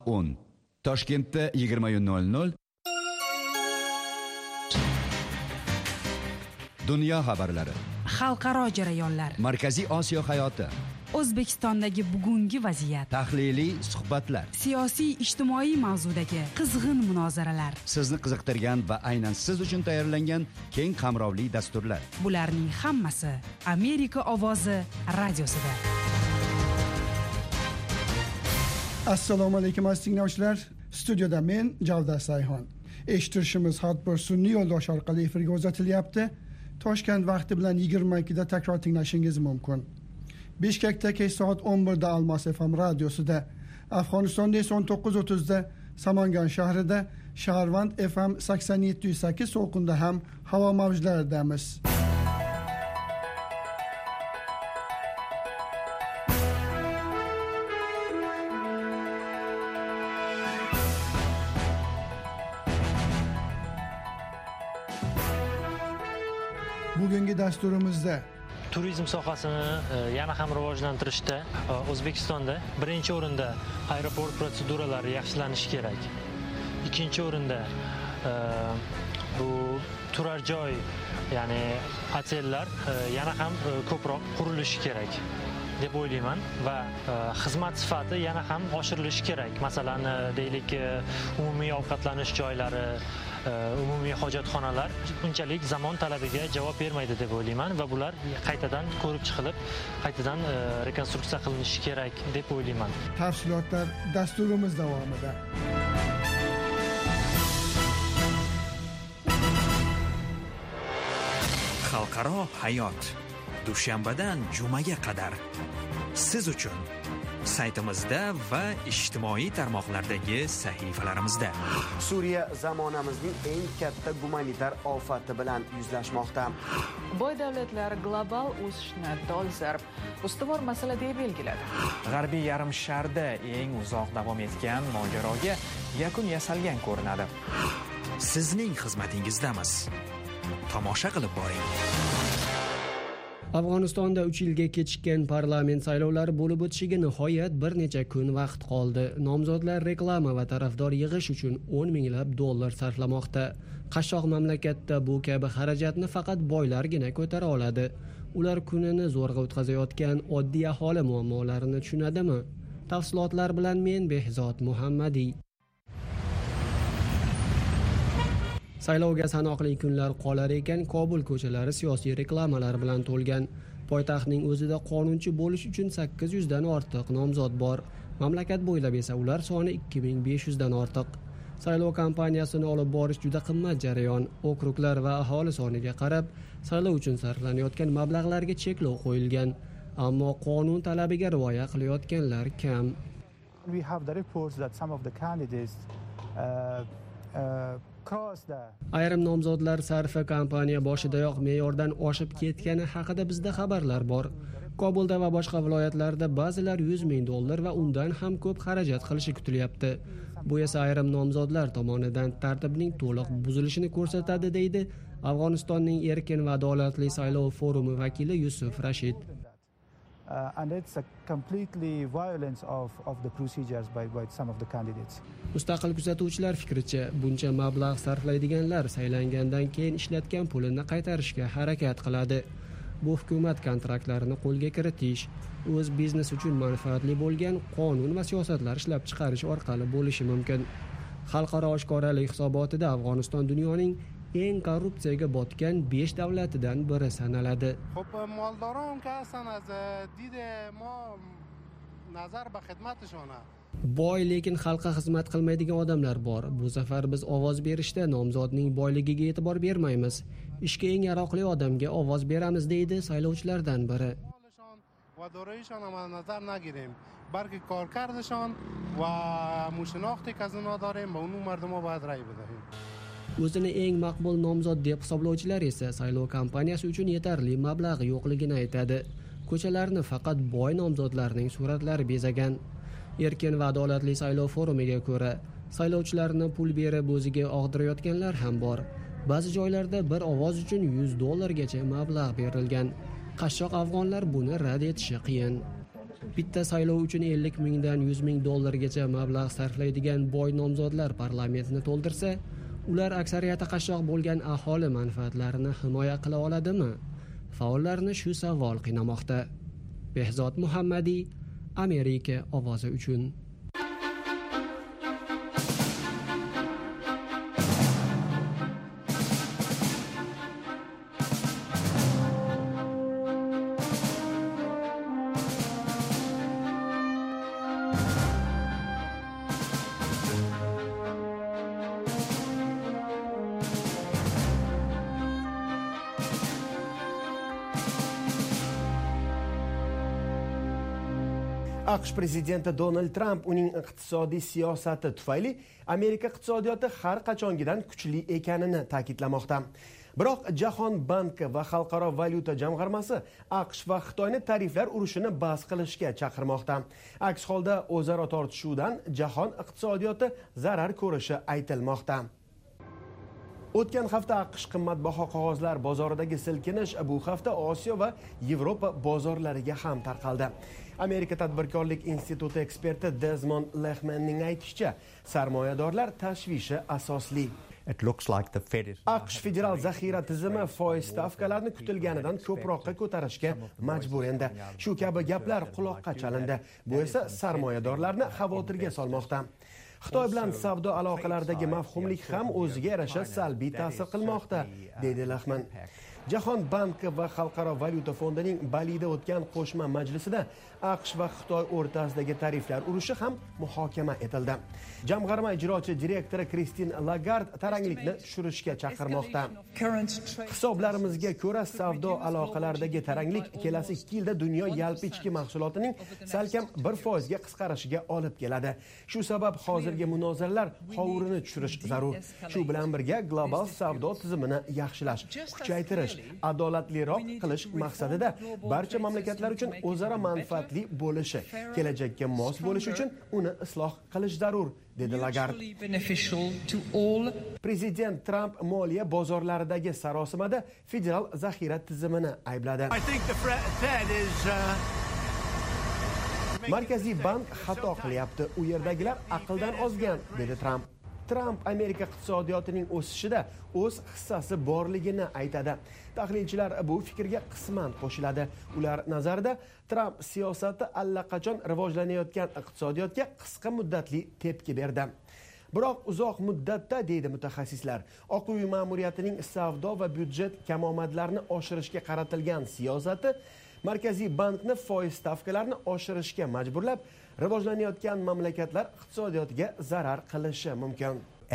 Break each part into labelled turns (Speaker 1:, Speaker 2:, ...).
Speaker 1: 10. Toshkentda 20:00. Dunyo xabarlari.
Speaker 2: Xalqaro jarayonlar.
Speaker 1: Markaziy Osiyo hayoti.
Speaker 2: O'zbekistondagi bugungi vaziyat.
Speaker 1: Tahliliy suhbatlar.
Speaker 2: Siyosiy ijtimoiy mavzudagi qizg'in munozaralar.
Speaker 1: Sizni qiziqtirgan va aynan siz uchun tayyorlangan keng qamrovli dasturlar.
Speaker 2: Bularning hammasi Amerika ovozi radiosida.
Speaker 3: Assalomu alaykum aziz tinglovchilar. Studiyada men Javdar Sayxon. Eshittirishimiz har bir sun'iy yo'ldosh orqali efirga uzatilyapti. Toshkent vaqti bilan 22 da takror tinglashingiz mumkin. Bishkekda kech soat 11 da Almos FM radiosida, Afg'onistonda esa 19:30 da Samangan shahrida, Shaharvand FM 87.8 to'lqinda ham havo mavjlaridamiz. Bugungi dasturimizda
Speaker 4: turizm sohasini yana ham rivojlantirishda O'zbekistonda birinchi o'rinda aeroport protseduralari yaxshilanishi kerak. Ikkinchi o'rinda bu turar joy, ya'ni otellar yana ham ko'proq qurilishi kerak deb o'ylayman va xizmat sifati yana ham oshirilishi kerak. Masalan, deylik, umumiy ovqatlanish joylari, umumiy hojatxonalar unchalik zamon talabiga javob bermaydi deb o'ylayman va bular qaytadan ko'rib chiqilib, qaytadan rekonstruksiya qilinishi kerak deb o'ylayman.
Speaker 3: Tafsilotlar dasturimiz davomida.
Speaker 5: Xalqaro hayot. Dushanbadan jumaga qadar siz uchun saytimizda va ijtimoiy tarmoqlardagi sahifalarimizda.
Speaker 6: Suriya zamonamizning eng katta gumanitar ofati bilan yuzlashmoqda.
Speaker 7: Boy davlatlar global o'sishni dolzarb ustuvor masala deb belgiladi.
Speaker 8: G'arbiy yarim sharda eng uzoq davom etgan mojaroga yakun yasalgan ko'rinadi.
Speaker 5: Sizning xizmatingizdamiz. Tomosha qilib boring.
Speaker 9: Afg'onistonda 3 yilga kechikkan parlament saylovlari bo'lib o'tishiga nihoyat bir necha kun vaqt qoldi. Nomzodlar reklama va tarafdor yig'ish uchun 10 minglab dollar sarflamoqda. Qashshoq mamlakatda bu kabi xarajatni faqat boylargina ko'tara oladi. Ular kunini zo'rg'a o'tkazayotgan oddiy aholi muammolarini tushunadimi? Tafsilotlar bilan men Behzod Muhammadiy. Saylovga sanoqli kunlar qolar ekan, Kobul ko'chalari siyosiy reklamalar bilan to'lgan. Poytaxtning o'zida qonunchi bo'lish uchun 800 dan ortiq nomzod bor. Mamlakat bo'ylab esa ular soni 2500 dan ortiq. Saylov kampaniyasini olib borish juda qimmat jarayon. Okruglar va aholi soniga qarab, saylov uchun sarflanayotgan mablag'larga cheklov qo'yilgan. Ammo qonun talabiga rioya qilayotganlar kam.
Speaker 10: We have the reports that some of the candidates
Speaker 9: ayrim nomzodlar sarfi kampaniya boshidayoq me'yordan oshib ketgani haqida bizda xabarlar bor. Kobulda va boshqa viloyatlarda ba'zilar 100 ming dollar va undan ham ko'p xarajat qilishi kutilyapti. Bu esa ayrim nomzodlar tomonidan tartibning to'liq buzilishini ko'rsatadi, deydi Afg'onistonning erkin va adolatli saylov forumi vakili Yusuf Rashid.
Speaker 10: And it's a completely violence of the procedures by some of the candidates.
Speaker 9: Mustaqil kuzatuvchilar fikricha, buncha mablag' sarflaydiganlar saylangandan keyin ishlatgan pulini qaytarishga harakat qiladi. Bu hukumat kontraktlarini qo'lga kiritish, o'z biznes uchun manfaatli bo'lgan qonun va siyosatlar ishlab chiqarish orqali bo'lishi mumkin. Xalqaro oshkoralik hisobotida Afg'oniston dunyoning eng korrupsiyaga botgan 5 davlatidan biri sanaladi.
Speaker 11: Xo'p, moldoron ka asan az dide mo nazar ba xizmatishona.
Speaker 9: Boy lekin xalqqa xizmat qilmaydigan odamlar bor. Bu safar biz ovoz berishda nomzodning boyligiga e'tibor bermaymiz. Ishga eng yaroqli odamga ovoz beramiz, deydi saylovchilardan biri.
Speaker 11: Va doirashon ham nazar nagirیم. balki کارکردشان و مشناختی که از اونا داریم و اون مردم ها باید رای بدهیم.
Speaker 9: O'zini eng maqbul nomzod deb hisoblovchilar esa saylov kampaniyasi uchun yetarli mablag' yo'qligini aytadi. Ko'chalarni faqat boy nomzodlarning suratlari bezagan. Erkin va adolatli saylov forumiga ko'ra, saylovchilarni pul berib o'ziga og'dirayotganlar ham bor. Ba'zi joylarda bir ovoz uchun $100 gacha mablag' berilgan. Qashshoq afg'onlar buni rad etishi qiyin. bitta saylov uchun 50 mingdan 100 ming dollargacha mablag' sarflaydigan boy nomzodlar parlamentni to'ldirsa, ular aksariyati qashshoq bo'lgan aholi manfaatlarini himoya qila oladimi? Faollarni shu savol qiynamoqda. Behzod Muhammadiy, Amerika ovozi uchun.
Speaker 6: AQSh prezidenti Donald Tramp uning iqtisodiy siyosati tufayli Amerika iqtisodiyoti har qachongidan kuchli ekanini ta'kidlamoqda. Biroq Jahon banki va Xalqaro valyuta jamg'armasi AQSh va Xitoyni tariflar urushini bas qilishga chaqirmoqda. Aks holda o'zaro tortishuvdan jahon iqtisodiyoti zarar ko'rishi aytilmoqda. O'tgan hafta AQSh qimmatbaho qog'ozlar bozoridagi silkinish bu hafta Osiyo va Yevropa bozorlariga ham tarqaldi. Amerika tadbirkorlik instituti eksperti Desmond Lehmanning aytishicha, sarmoyadorlar tashvishi asosli. AQSh federal zaxira tizimi foiz stavkalarini kutilganidan ko'proqqa ko'tarishga majbur endi. Shu kabi gaplar quloqqa chalindi. Bu esa sarmoyadorlarni xavotirga solmoqda. Xitoy bilan savdo aloqalaridagi mavhumlik ham o'ziga yarasha salbiy ta'sir qilmoqda, dedi Lehman. Jahon banki va Xalqaro valyuta fondining Balida o'tgan qo'shma majlisida AQSh va Xitoy o'rtasidagi tariflar urushi ham muhokama etildi. Jamg'arma ijrochi direktori Kristin Lagard taranglikni tushirishga chaqirmoqda. Hisoblarimizga ko'ra, savdo aloqalaridagi taranglik kelasi 2 yilda dunyo yalpi ichki mahsulotining salkam 1% ga qisqarishiga olib keladi. Shu sabab hozirgi munozaralar hovurini tushirish zarur. Shu bilan birga global savdo tizimini yaxshilash, kuchaytirish, adolatliroq qilish maqsadida barcha mamlakatlar uchun o'zaro manfaatli bo'lishi, kelajakka mos bo'lishi uchun uni isloh qilish zarur, dedi Lagarde. Prezident Tramp moliya bozorlaridagi sarosimada federal zaxira tizimini aybladi. Markaziy bank xato qilyapti, u yerdagilar aqldan ozgan, dedi Tramp. Tramp Amerika iqtisodiyotining o'sishida o'z hissasi borligini aytadi. Tahlilchilar bu fikrga qisman qo'shiladi. Ular nazarida Tramp siyosati allaqachon rivojlanayotgan iqtisodiyotga qisqa muddatli tepki berdi. Biroq uzoq muddatda, deydi mutaxassislar, Oq uy ma'muriyatining savdo va byudjet kamomadlarini oshirishga qaratilgan siyosati Markaziy bankni foiz stavkalarini oshirishga majburlab, rivojlanayotgan mamlakatlar iqtisodiyotiga zarar qilishi mumkin.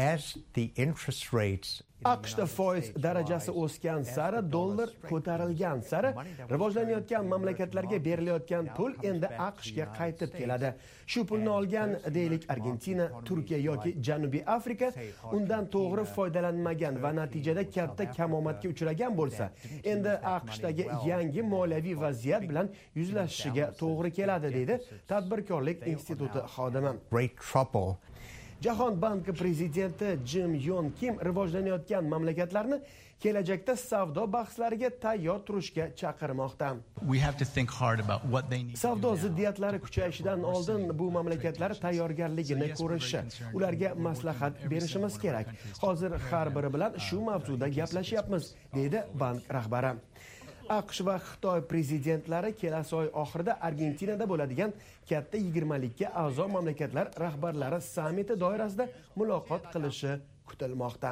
Speaker 6: AQShda foiz darajasi o'sgan sari, dollar ko'tarilgan sari, rivojlanayotgan mamlakatlarga berilayotgan pul endi AQShga qaytib keladi. Shu pulni olgan, deylik, Argentina, Turkiya yoki Janubiy Afrika undan to'g'ri foydalanmagan va natijada katta kamomadga uchragan bo'lsa, endi AQShdagi yangi moliyaviy vaziyat bilan yuzlashishiga to'g'ri keladi, deydi tadbirkorlik instituti xodimi. Jahon banki prezidenti Jim Yong Kim rivojlanayotgan mamlakatlarni kelajakda savdo bahslariga tayyor turishga chaqirmoqda. Savdo ziddiyatlari kuchayishidan oldin bu mamlakatlar tayyorgarligini ko'rishi, ularga maslahat berishimiz kerak. Hozir har biri bilan shu mavzuda gaplashyapmiz, dedi bank rahbari. AQSh va Xitoy prezidentlari kelasi oy oxirida Argentinada bo'ladigan katta 20likka a'zo mamlakatlar rahbarlari sammiti doirasida muloqot qilishi kutilmoqda.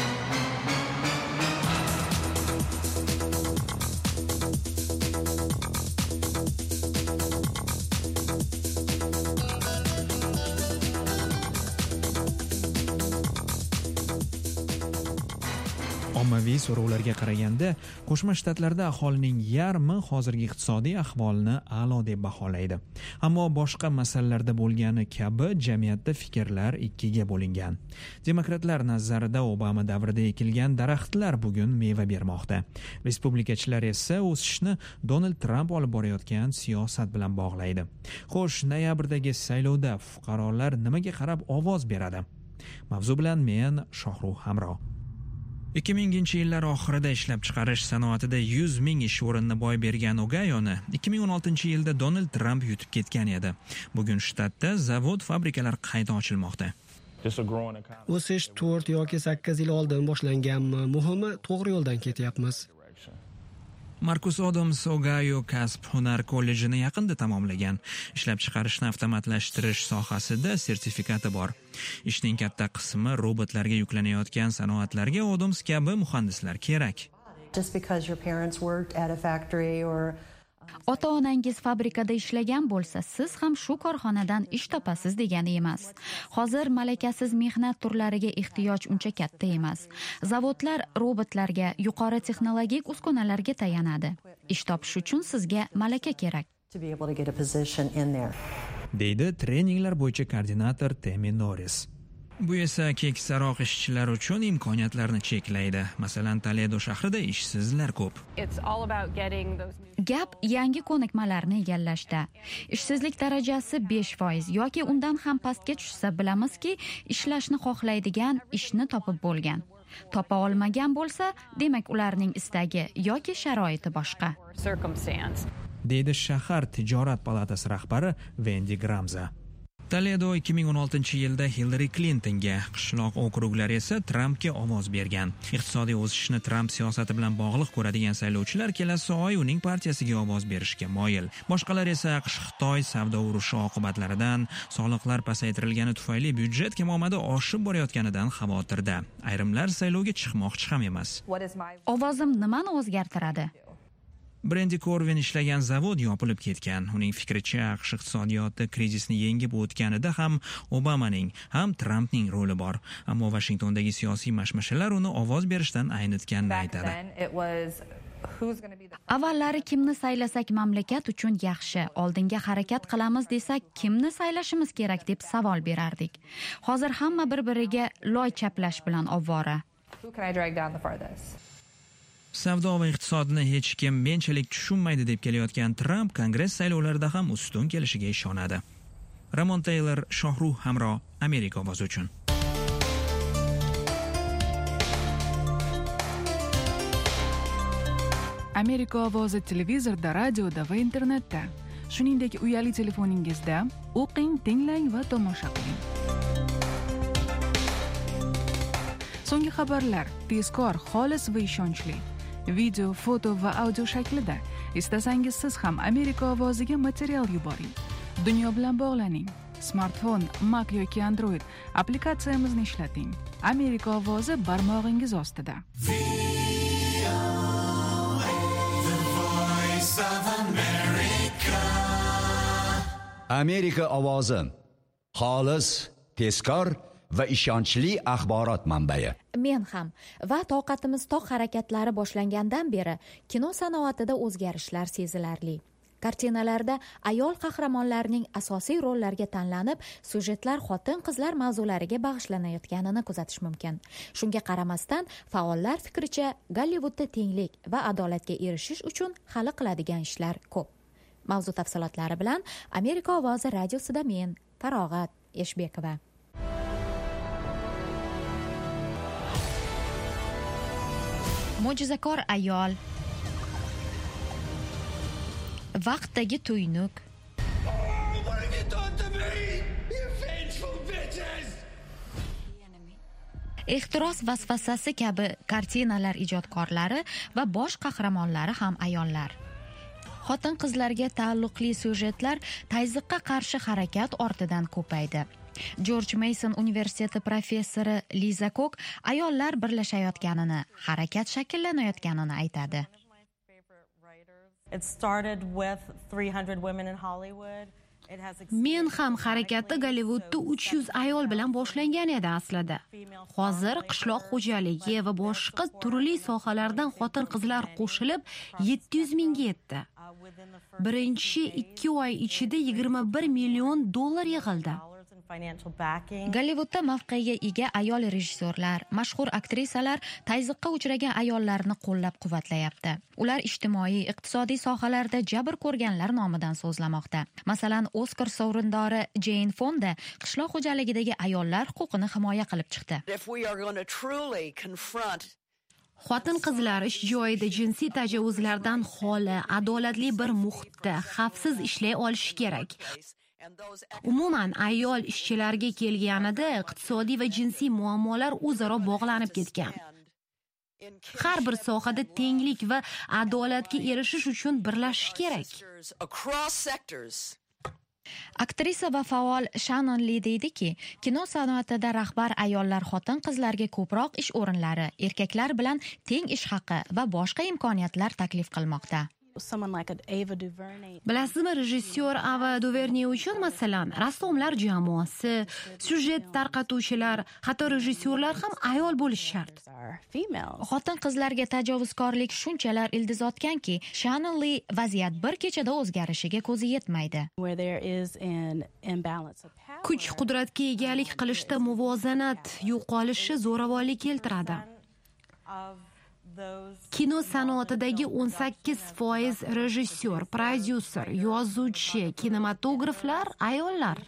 Speaker 5: Ommaviy so'rovlarga qaraganda, Qo'shma Shtatlarda aholining yarmi hozirgi iqtisodiy ahvolni a'lo deb baholaydi. Ammo boshqa masalalarda bo'lgani kabi jamiyatda fikrlar ikkiga bo'lingan. Demokratlar nazarida Obama davrida ekilgan daraxtlar bugun meva bermoqda. Respublikachilar esa o'sishni Donald Tramp olib borayotgan siyosat bilan bog'laydi. Xo'sh, noyabrdagi saylovda fuqarolar nimaga qarab ovoz beradi? Mavzu bilan men Shohruh Hamro. 2000-yillar oxirida ishlab chiqarish sanoatida 100 ming ish o'rinini boy bergan Ogayoni 2016-yilda Donald Trump yutib ketgan edi. Bugun shtatda zavod, fabrikalar qayta ochilmoqda.
Speaker 9: O'sish 4 yoki 8 yil oldin boshlanganmi? Muhimi, to'g'ri yo'ldan ketyapmiz.
Speaker 5: Marcus Adams Ogayo kasb-hunar kollejini yaqinda tamomlagan. Ishlab chiqarishni avtomatlashtirish sohasida sertifikati bor. Ishning katta qismi robotlarga yuklanayotgan sanoatlarga Adams kabi muhandislar kerak.
Speaker 12: Just because your parents worked at a factory or
Speaker 13: Ota-onangiz fabrikada ishlagan bo'lsa, siz ham shu korxonadan ish topasiz degani emas. Hozir malakasiz mehnat turlariga ehtiyoj uncha katta emas. Zavodlar robotlarga, yuqori texnologik uskunalarga tayanadi. Ish topish uchun sizga malaka kerak.
Speaker 5: Deydi treninglar bo'yicha koordinator Temi Norris. Bu esa keksaroq ishchilar uchun imkoniyatlarni cheklaydi. Masalan, Toledo shahrida ishsizlar ko'p.
Speaker 13: Gap yangi ko'nikmalarni egallashda. Ishsizlik darajasi 5% yoki undan ham pastga tushsa, bilamizki, ishlashni xohlaydigan ishni topib bo'lgan. Topa olmagan bo'lsa, demak ularning istagi yoki sharoiti boshqa.
Speaker 5: Deydi shahar tijorat palatasi rahbari Wendy Gramza. Toledo 2016-yilda Hillary Clintonga, qishloq okruglari esa Trumpga ovoz bergan. Iqtisodiy o'sishni Trump siyosati bilan bog'liq ko'radigan saylovchilar kelasi oy uning partiyasiga ovoz berishga moyil. Boshqalar esa Xitoy savdo urushi oqibatlaridan, soliqlar pasaytirilgani tufayli byudjet kamomadi oshib borayotganidan xavotirda. Ayrimlar saylovga chiqmoqchi ham emas.
Speaker 13: Ovozim nimani o'zgartiradi?
Speaker 5: Brandy Corwin ishlagan zavod yopilib ketgan. Uning fikricha, AQSh iqtisodiyoti krizisni yengib o'tganida ham Obamaning, ham Trumpning roli bor. Ammo Washingtondagi siyosiy mashmashalar uni ovoz berishdan aynitganini aytadi.
Speaker 13: Avvallari kimni saylasak mamlakat uchun yaxshi, oldinga harakat qilamiz desak, kimni saylashimiz kerak deb savol berardik. Hozir hamma bir-biriga loy chaplash bilan ovvora.
Speaker 5: Savdo va iqtisodni hech kim menchalik tushunmaydi deb kelayotgan Trump Kongress saylovlarida ham ustun kelishiga ishonadi. Ramon Taylor, Shohruh Hamro, Amerika ovozi uchun.
Speaker 2: Amerika ovozi televizorda, radioda va internetda. Shuningdek, uyali telefoningizda o'qing, tinglang va tomosha qiling. So'nggi xabarlar tezkor, xolis va ishonchli. Video, foto va audio shaklida. Istasangiz siz ham Amerika ovoziga material yuboring. Dunyo bilan bog'laning. Smartfon, Mac yoki Android applikatsiyamizni ishlating. Amerika ovozi barmog'ingiz ostida.
Speaker 1: Amerika ovozi. Xolis, tezkor va ishonchli axborot manbai.
Speaker 13: Men ham va toqatimiz toq harakatlari boshlangandan beri kino sanoatida o'zgarishlar sezilarli. Kartinalarda ayol qahramonlarning asosiy rollarga tanlanib, syujetlar xotin-qizlar mavzulariga bag'ishlanayotganini kuzatish mumkin. Shunga qaramasdan, faollar fikricha Gollivudda tenglik va adolatga erishish uchun hali qiladigan ishlar ko'p. Mavzu tafsilotlari bilan Amerika ovozi radiosida men, Farog'at Eshbekova. Mo'jizakor ayol, vaqtdagi tuynuk, ehtiros vasvasasi kabi kartinalar ijodkorlari va bosh qahramonlari ham ayollar. Xotin-qizlarga taalluqli syujetlar tayziqqa qarshi harakat ortidan ko'paydi. George Mason universiteti professori Liza Cook ayollar birlashayotganini, harakat shakllanayotganini aytadi.
Speaker 14: Men ham harakatda Gollivudda 300 ayol bilan boshlangan edi aslida. Hozir qishloq xo'jaligi va boshqa turli sohalardan xotin-qizlar qo'shilib 700 mingga yetdi. Birinchi 2 oy ichida 21 million dollar yig'ildi.
Speaker 13: Gollivudda mavqega ega ayol rejissyorlar, mashhur aktrisalar tayziqqa uchragan ayollarni qo'llab-quvvatlayapti. Ular ijtimoiy, iqtisodiy sohalarda jabr ko'rganlar nomidan so'zlamoqda. Masalan, Oskar sovrindori Jane Fonda qishloq xo'jaligidagi ayollar huquqini himoya qilib chiqdi.
Speaker 14: Xotin-qizlar ish joyida jinsiy tajovuzlardan xoli, adolatli bir muhitda xavfsiz ishlay olishi kerak. Umuman ayol ishchilarga kelganida iqtisodiy va jinsiy muammolar o'zaro bog'lanib ketgan. Har bir sohada tenglik va adolatga erishish uchun birlashish kerak.
Speaker 13: Aktrisa va faol Shannon Li deydiki, kino sanoatida rahbar ayollar xotin-qizlarga ko'proq ish o'rinlari, erkaklar bilan teng ish haqi va boshqa imkoniyatlar taklif qilmoqda.
Speaker 14: Bilasizmi, rejissyor Ava DuVernay uchun masalan, rassomlar jamoasi, syujet tarqatuvchilar, hatto rejissyorlar ham ayol bo'lishi shart.
Speaker 13: Xotin-qizlarga tajovuzkorlik shunchalar ildizotganki, Shannon Li vaziyat bir kechada o'zgarishiga ko'zi yetmaydi.
Speaker 14: Kuch-qudratga egalik qilishda muvozanat yo'qolishi zo'ravonlik keltiradi. Kino sanoatidagi 18% rejissyor, prodyuser, yozuvchi, kinematograflar ayollar.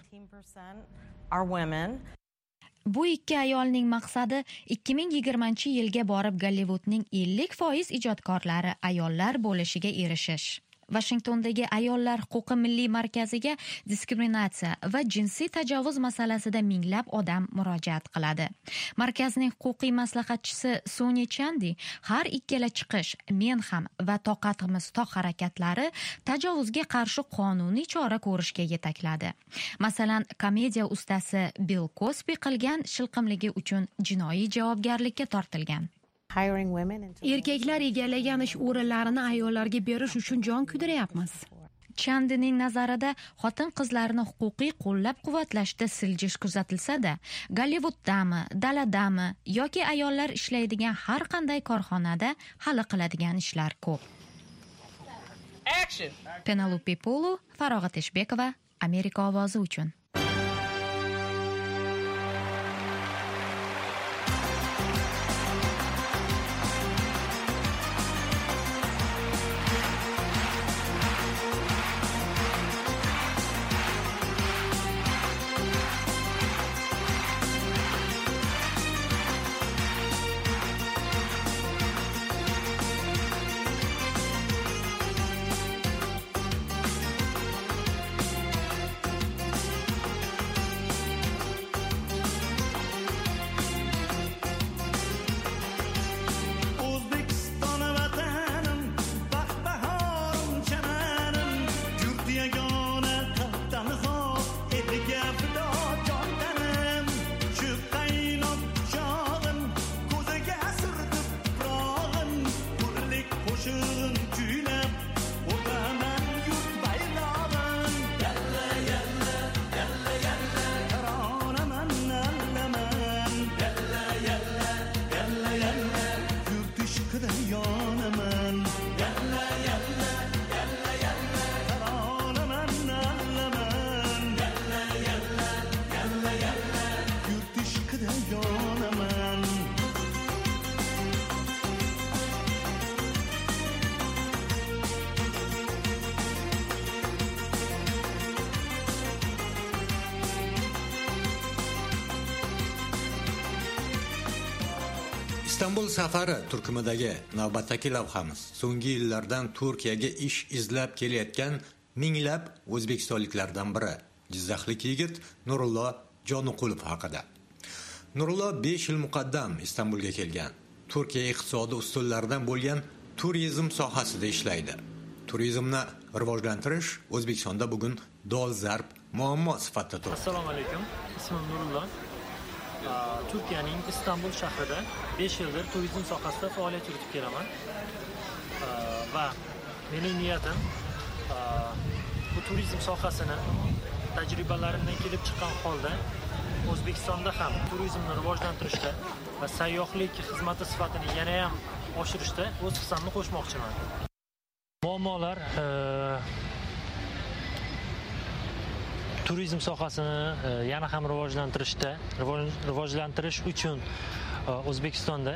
Speaker 13: Bu ikki ayolning maqsadi 2020-yilga borib Gollivudning 50% ijodkorlari ayollar bo'lishiga erishish. Washingtondagi Ayollar huquqi milliy markaziga diskriminatsiya va jinsiy tajovuz masalasida minglab odam murojaat qiladi. Markazning huquqiy maslahatchisi Soni Chandi har ikkala chiqish, men ham va toqatimiz toq harakatlari tajovuzga qarshi qonuniy chora ko'rishga yetakladi. Masalan, komediya ustasi Bill Cosby qilgan shilqimligi uchun jinoiy javobgarlikka tortilgan.
Speaker 14: Erkaklar egallagan ish o'rinlarini ayollarga berish uchun jon kuydiryapmiz.
Speaker 13: Chandining nazarida xotin-qizlarni huquqiy qo'llab-quvvatlashda siljish kuzatilsa-da, Gollivuddami, daladami yoki ayollar ishlaydigan har qanday korxonada hali qiladigan ishlar ko'p. Penelope Polu, Farog'at Eshbekova, Amerika ovozi uchun.
Speaker 15: Istanbul safari turkumidagi navbatdagi lavhamiz so'nggi yillardan Turkiyaga ish izlab kelayotgan minglab o'zbekistonliklardan biri Jizzaxlik yigit Nurullo Joniqulov haqida. Nurullo 5 yil muqaddam Istanbulga kelgan. Turkiya iqtisodiy ustunlaridan bo'lgan turizm sohasida ishlaydi. Turizmni rivojlantirish O'zbekistonda bugun dolzarb muammo sifatida turibdi.
Speaker 4: Assalomu alaykum. Ismim Nurullo. Turkiyaning Istanbul shahrida 5 yildir turizm sohasida faoliyat yuritib kelaman. Va mening niyatim bu turizm sohasini tajribalarimdan kelib chiqqan holda O'zbekistonda ham turizmni rivojlantirishda va sayyohlik xizmati sifatini yana ham oshirishda o'z hissamni qo'shmoqchiman. Muammolar turizm sohasini yana ham rivojlantirish uchun O'zbekistonda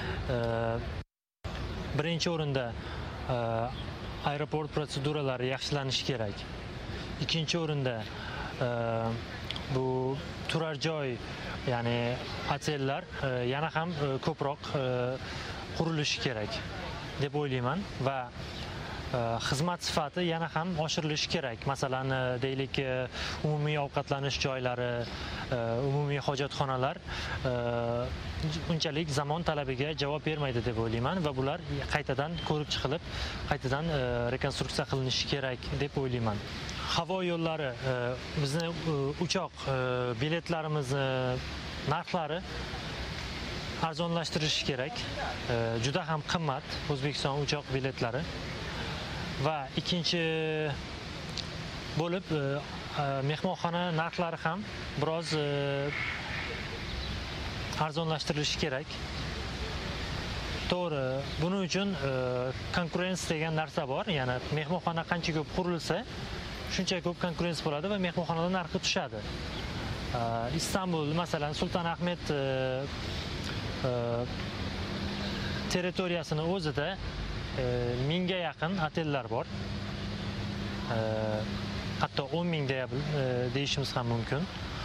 Speaker 4: birinchi o'rinda aeroport protseduralari yaxshilanishi kerak. Ikkinchi o'rinda bu turar joy, ya'ni otellar yana ham ko'proq qurilishi kerak deb o'ylayman va xizmat sifati yana ham oshirilishi kerak. Masalan, deylik, umumiy ovqatlanish joylari, umumiy hojatxonalar unchalik zamon talabiga javob bermaydi deb o'ylayman va bular qaytadan ko'rib chiqilib, qaytadan rekonstruksiya qilinishi kerak deb o'ylayman. Havo yo'llari, bizni uchoq biletlarimizni narxlari arzonlashtirish kerak. Juda ham qimmat O'zbekiston uchoq biletlari. Va ikkinchi bo'lib mehmonxona narxlari ham biroz arzonlashtirilishi kerak. To'g'ri, buning uchun konkurensiya degan narsa bor. Ya'ni mehmonxona qancha ko'p qurilsa, shuncha ko'p konkurensiya bo'ladi va mehmonxonada narxi tushadi. Istanbul, masalan, Sultonahmet territoriyasini o'zida 1000 ga yaqin otellar bor. Hatto 10,000 deyishimiz ham mumkin.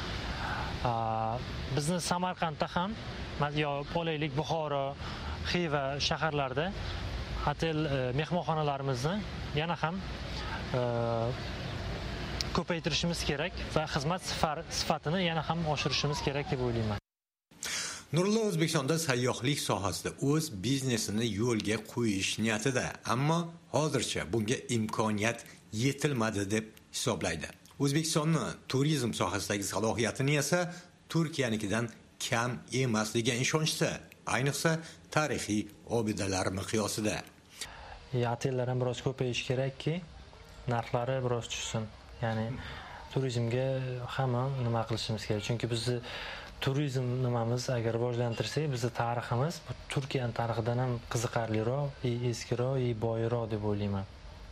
Speaker 4: Bizni Samarqandda ham yo olaylik Buxoro, Xiva shaharlarda otel mehmonxonalarimizni yana ham ko'paytirishimiz kerak va xizmat sifatini yana ham oshirishimiz kerak deb o'ylayman.
Speaker 15: Nurullo O'zbekistonda sayyohlik sohasida o'z biznesini yo'lga qo'yish niyatida, ammo hozircha bunga imkoniyat yetilmadi deb hisoblaydi. O'zbekistonning turizm sohasidagi salohiyatini esa Turkiyanikidan kam emas degan ishonchda, ayniqsa tarixiy obidalar miqyosida.
Speaker 4: Otellar ham biroz ko'payishi kerakki, narxlari biroz tushsin. Ya'ni turizmga hamma nima qilishimiz kerak. Chunki bizni turizm nimamiz agar rivojlantirsak, bizning tariximiz Turkiyaning tarixidan ham qiziqarliroq, eskiroq, boyroq deb o'ylayman.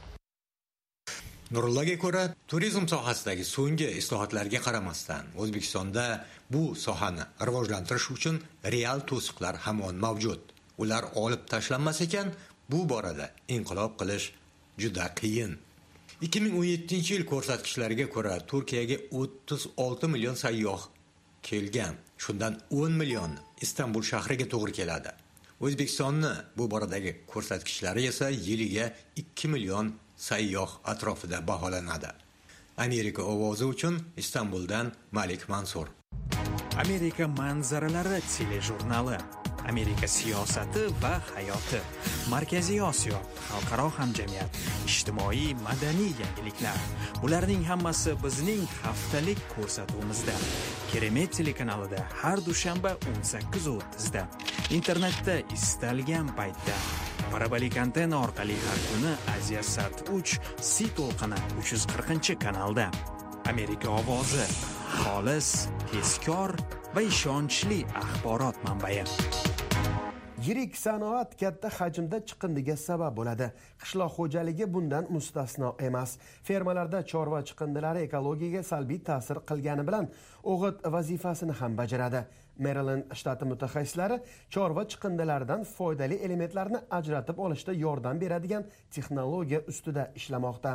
Speaker 15: Nurulloga ko'ra, turizm sohasidagi so'nggi islohotlarga qaramasdan, O'zbekistonda bu sohani rivojlantirish uchun real to'siqlar hamon mavjud. Ular olib tashlanmas ekan, bu borada inqilob qilish juda qiyin. 2017-yil ko'rsatkichlariga ko'ra, Turkiyaga 36 million sayyoh kelgan. Shundan 10 million Istanbul shahriga to'g'ri keladi. O'zbekistonning bu boradagi ko'rsatkichlari esa yiliga 2 million sayyoh atrofida baholanadi. Amerika ovozi uchun Istanbuldan Malik Mansur.
Speaker 5: Amerika manzaralari telejurnali. Amerika siyosati va hayoti. Markaziy Osiyo, xalqaro hamjamiyat, ijtimoiy madaniy yangiliklar. Bularning hammasi bizning haftalik ko'rsatuvimizda. Keremet telekanalida har dushanba 18:30 da. Internetda istalgan paytda. Parabolik antenna orqali har kuni Aziyasat 3 C to'lqini 340-kanalda. Amerika ovozi, xolis, tezkor va ishonchli axborot manbai.
Speaker 6: Yirik sanoat katta hajmda chiqindiga sabab bo'ladi. Qishloq xo'jaligi bundan mustasno emas. Fermalarda chorva chiqindilari ekologiyaga salbiy ta'sir qilgani bilan o'g'it vazifasini ham bajaradi. Maryland shtati mutaxassislari chorva chiqindilaridan foydali elementlarni ajratib olishda yordam beradigan texnologiya ustida ishlamoqda.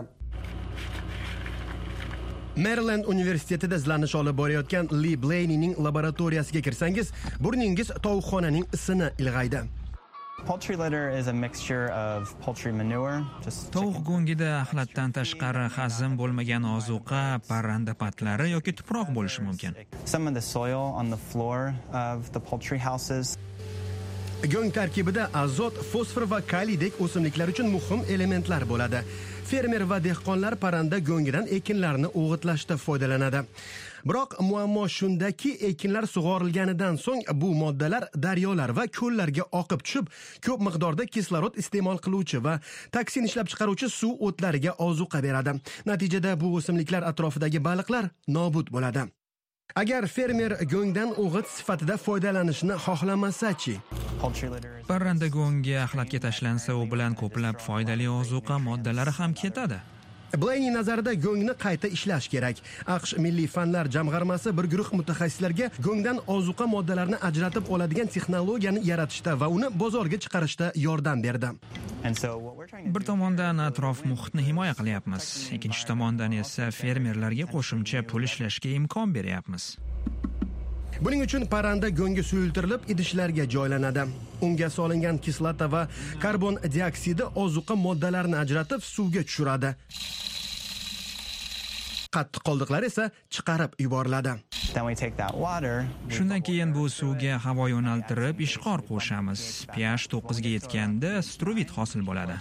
Speaker 6: Maryland universitetida izlanish olib borayotgan Lee Blaney'ning laboratoriyasiga kirsangiz, burningiz tovuqxonaning isini ilg'aydi.
Speaker 16: Poultry litter is a mixture of poultry manure,
Speaker 5: Tovuq go'ngida axlatdan tashqari hazm bo'lmagan ozuqa, parranda patlari yoki tuproq bo'lishi mumkin.
Speaker 16: Some of the soil on the floor of the poultry houses.
Speaker 6: Go'ng tarkibida azot, fosfor va kaliyidek o'simliklar uchun muhim elementlar bo'ladi. Fermer va dehqonlar parranda go'ngidan ekinlarni o'g'itlashda foydalanadi. Biroq muammo shundaki, ekinlar sug'orilganidan so'ng bu moddalar daryolar va ko'llarga oqib tushib, ko'p miqdorda kislorod iste'mol qiluvchi va toksin ishlab chiqaruvchi suv o'tlariga ozuqa beradi. Natijada bu o'simliklar atrofidagi baliqlar nobud bo'ladi. Agar fermer go'ngdan o'g'it sifatida foydalanishni xohlamasa-chi?
Speaker 5: Parranda go'ngi axlatga tashlansa, u bilan ko'plab foydali ozuqa moddalari ham ketadi.
Speaker 6: Blaney nazarida go'ngni qayta ishlash kerak. AQSh Milliy fanlar jamg'armasi bir guruh mutaxassislarga go'ngdan ozuqa moddalarini ajratib oladigan texnologiyani yaratishda va uni bozorga chiqarishda yordam berdi.
Speaker 5: Bir tomondan atrof muhitni himoya qilyapmiz, ikkinchi tomondan esa fermerlarga qo'shimcha pul ishlashga imkon beryapmiz.
Speaker 6: Buning uchun parranda go'ngi suyultirilib idishlarga joylanadi. Unga solingan kislota va karbon dioksidi ozuqa moddalarini ajratib suvga tushiradi. Qattiq qoldiqlar esa chiqarib yuboriladi.
Speaker 5: Shundan keyin bu suvga havo yo'naltirib ishqor qo'shamiz. pH 9 ga yetganda struvit hosil bo'ladi.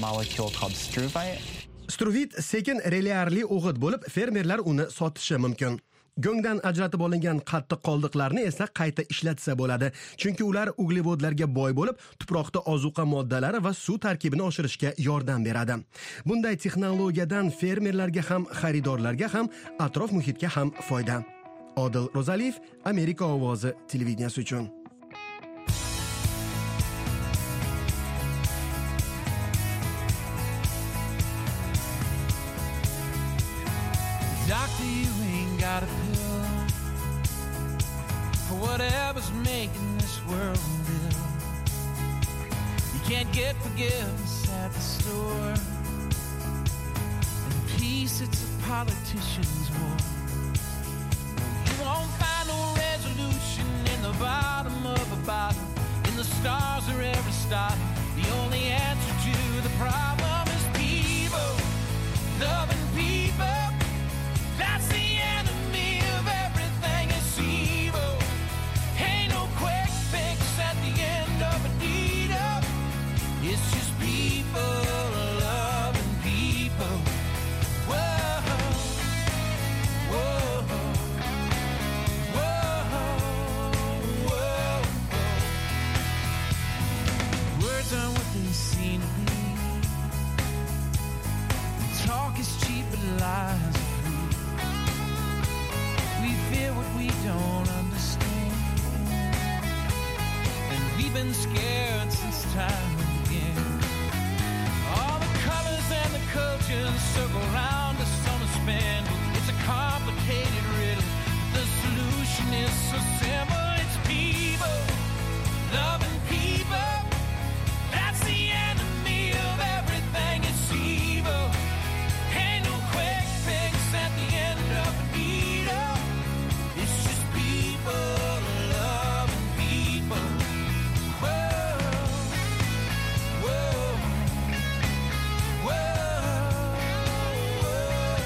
Speaker 6: Struvit sekin reliarli o'g'it bo'lib, fermerlar uni sotishi mumkin. Go'ngdan ajratib olingan qattiq qoldiqlarni esa qayta ishlatsa bo'ladi, chunki ular uglevodlarga boy bo'lib, tuproqda ozuqa moddalari va suv tarkibini oshirishga yordam beradi. Bunday texnologiyadan fermerlarga ham, xaridorlarga ham, atrof muhitga ham foyda. Odil Ro'zaliyev, Amerika ovozi televideniyasi uchun.
Speaker 17: Doctor, you ain't got a pill for whatever's making this world real. You can't get forgiveness at the store, and peace, it's a politician's war. You won't find no resolution in the bottom of a bottle, in the stars or every star. The only answer to the problem is people, loving people. That's the enemy of everything is evil. Ain't no quick fix at the end of a need up. It's just people loving people. Whoa, whoa, whoa, whoa. Words aren't what they seem to be. Talk is cheap, but lies. We fear what we don't understand, and we've been scared since time began. All the colors and the cultures circle around us on a spin. It's a complicated riddle, but the solution is so simple. It's people, loving people. That's the enemy of everything. It's evil. Ain't no quick fix at the end of a need up. It's just people loving people. Whoa, whoa, whoa, whoa.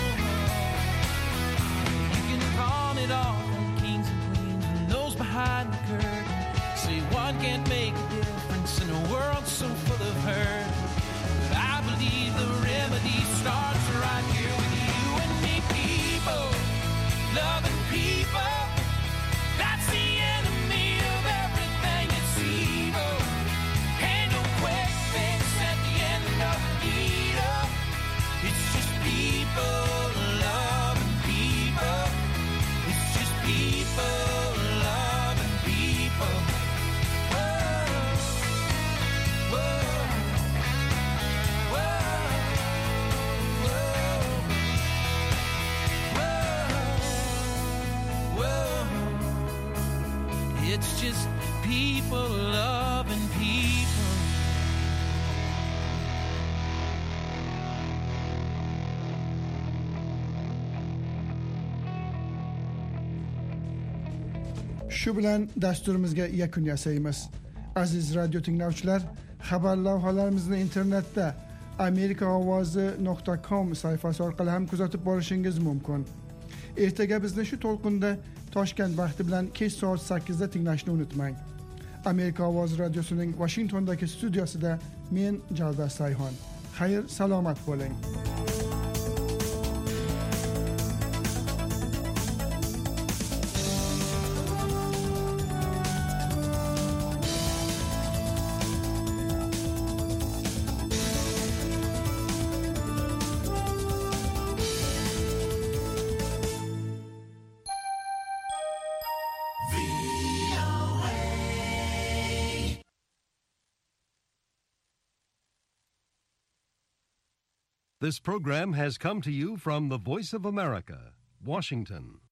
Speaker 17: You can pawn it all on kings and queens and those behind the curtain. Say one can't make a difference in a world so full of hurt. But I believe the remedy starts right here with you and me. People, loving people. That's the enemy of everything. It's evil. Ain't no quick fix at the end of the need up. It's just people loving people. It's just people loving people. Whoa, whoa, whoa, whoa, whoa. It's just people loving people.
Speaker 3: Shu bilan dasturimizga yakun yasaymiz. Aziz radio tinglovchilar, xabar lavhalarimizni internetda amerikaovozi.com sayfasi orqali ham kuzatib borishingiz mumkin. Ertaga bizni shu to'lqinda Toshkent vaqti bilan kech soat 8 da tinglashni unutmang. Amerika ovozi radiosining Washingtondagi studiyasida men Javdar Sayhon. Xayr, salomat bo'ling.
Speaker 18: This program has come to you from the Voice of America, Washington.